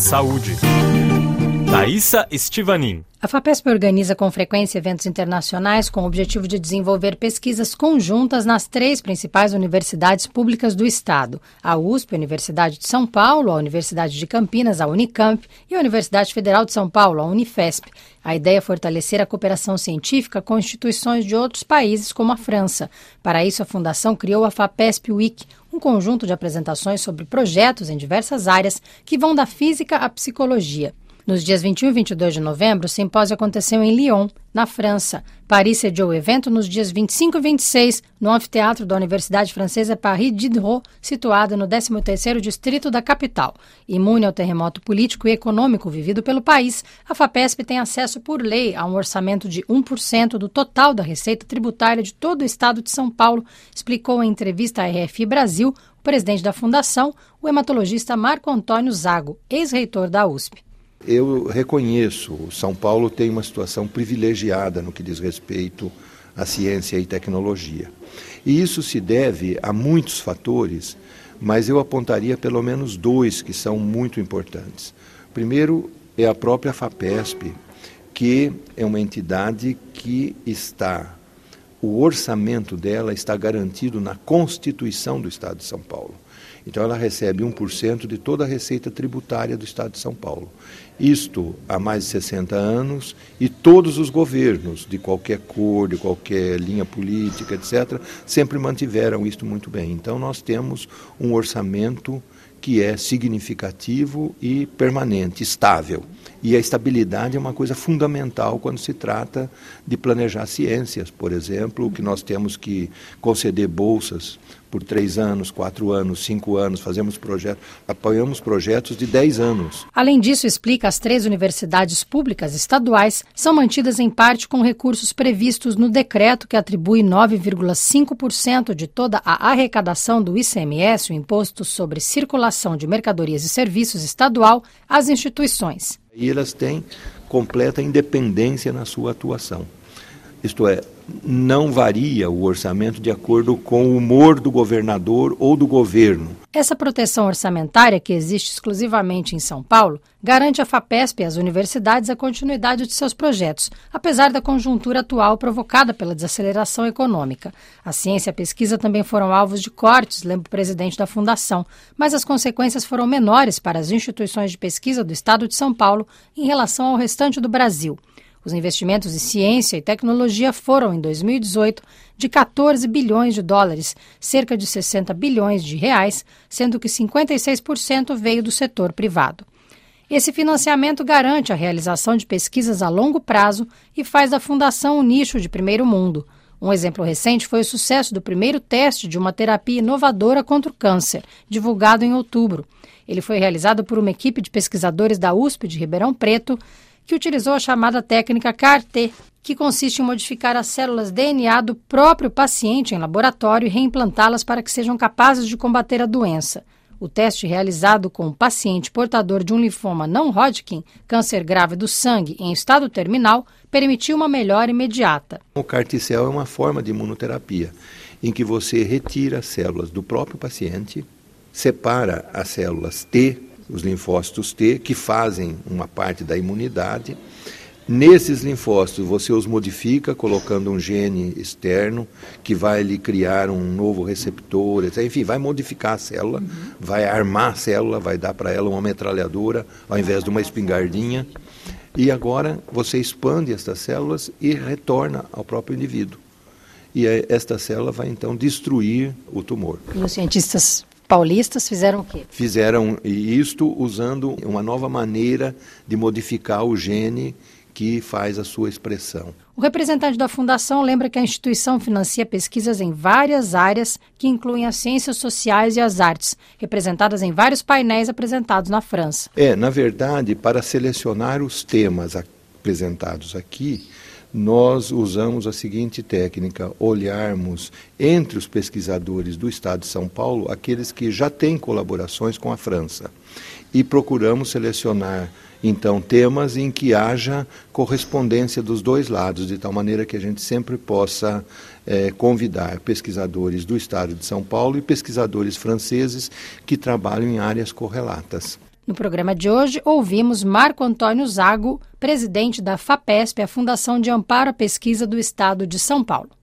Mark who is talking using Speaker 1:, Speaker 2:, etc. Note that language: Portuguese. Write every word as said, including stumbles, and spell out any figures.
Speaker 1: Saúde. Thaisa Estivanin.
Speaker 2: A FAPESP organiza com frequência eventos internacionais com o objetivo de desenvolver pesquisas conjuntas nas três principais universidades públicas do Estado: a U S P, a Universidade de São Paulo, a Universidade de Campinas, a Unicamp, e a Universidade Federal de São Paulo, a Unifesp. A ideia é fortalecer a cooperação científica com instituições de outros países, como a França. Para isso, a Fundação criou a FAPESP Week, um conjunto de apresentações sobre projetos em diversas áreas que vão da física à psicologia. Nos dias vinte e um e vinte e dois de novembro, o simpósio aconteceu em Lyon, na França. Paris sediou o evento nos dias vinte e cinco e vinte e seis, no anfiteatro da Universidade Francesa Paris Diderot, situado no décimo terceiro distrito da capital. Imune ao terremoto político e econômico vivido pelo país, a FAPESP tem acesso por lei a um orçamento de um por cento do total da receita tributária de todo o estado de São Paulo, explicou em entrevista à R F I Brasil o presidente da fundação, o hematologista Marco Antônio Zago, ex-reitor da U S P.
Speaker 3: Eu reconheço, o São Paulo tem uma situação privilegiada no que diz respeito à ciência e tecnologia. E isso se deve a muitos fatores, mas eu apontaria pelo menos dois que são muito importantes. Primeiro é a própria FAPESP, que é uma entidade que está, o orçamento dela está garantido na Constituição do Estado de São Paulo. Então ela recebe um por cento de toda a receita tributária do Estado de São Paulo. Isto há mais de sessenta anos, e todos os governos, de qualquer cor, de qualquer linha política, etcétera, sempre mantiveram isto muito bem. Então nós temos um orçamento que é significativo e permanente, estável. E a estabilidade é uma coisa fundamental quando se trata de planejar ciências, por exemplo, que nós temos que conceder bolsas por três anos, quatro anos, cinco anos, fazemos projetos, apoiamos projetos de dez anos.
Speaker 2: Além disso, explica, as três universidades públicas estaduais são mantidas em parte com recursos previstos no decreto que atribui nove vírgula cinco por cento de toda a arrecadação do I C M S, o Imposto sobre Circulação de Mercadorias e Serviços Estadual, às instituições.
Speaker 3: E elas têm completa independência na sua atuação. Isto é, não varia o orçamento de acordo com o humor do governador ou do governo.
Speaker 2: Essa proteção orçamentária, que existe exclusivamente em São Paulo, garante à FAPESP e às universidades a continuidade de seus projetos, apesar da conjuntura atual provocada pela desaceleração econômica. A ciência e a pesquisa também foram alvos de cortes, lembra o presidente da fundação, mas as consequências foram menores para as instituições de pesquisa do estado de São Paulo em relação ao restante do Brasil. Os investimentos em ciência e tecnologia foram, em dois mil e dezoito, de quatorze bilhões de dólares, cerca de sessenta bilhões de reais, sendo que cinquenta e seis por cento veio do setor privado. Esse financiamento garante a realização de pesquisas a longo prazo e faz da fundação um nicho de primeiro mundo. Um exemplo recente foi o sucesso do primeiro teste de uma terapia inovadora contra o câncer, divulgado em outubro. Ele foi realizado por uma equipe de pesquisadores da U S P de Ribeirão Preto, que utilizou a chamada técnica C A R T, que consiste em modificar as células D N A do próprio paciente em laboratório e reimplantá-las para que sejam capazes de combater a doença. O teste, realizado com um paciente portador de um linfoma não Hodgkin, câncer grave do sangue em estado terminal, permitiu uma melhora imediata.
Speaker 3: O C A R T-cell é uma forma de imunoterapia, em que você retira as células do próprio paciente, separa as células T, os linfócitos T, que fazem uma parte da imunidade. Nesses linfócitos você os modifica colocando um gene externo que vai lhe criar um novo receptor, enfim, vai modificar a célula, uhum. vai armar a célula, vai dar para ela uma metralhadora ao invés de uma espingardinha. E agora você expande estas células e retorna ao próprio indivíduo. E esta célula vai então destruir o tumor.
Speaker 2: E os cientistas paulistas fizeram o quê?
Speaker 3: Fizeram isto usando uma nova maneira de modificar o gene que faz a sua expressão.
Speaker 2: O representante da fundação lembra que a instituição financia pesquisas em várias áreas que incluem as ciências sociais e as artes, representadas em vários painéis apresentados na França.
Speaker 3: É, na verdade, para selecionar os temas apresentados aqui, nós usamos a seguinte técnica: olharmos entre os pesquisadores do Estado de São Paulo aqueles que já têm colaborações com a França e procuramos selecionar então temas em que haja correspondência dos dois lados, de tal maneira que a gente sempre possa é, convidar pesquisadores do Estado de São Paulo e pesquisadores franceses que trabalham em áreas correlatas.
Speaker 2: No programa de hoje, ouvimos Marco Antônio Zago, presidente da FAPESP, a Fundação de Amparo à Pesquisa do Estado de São Paulo.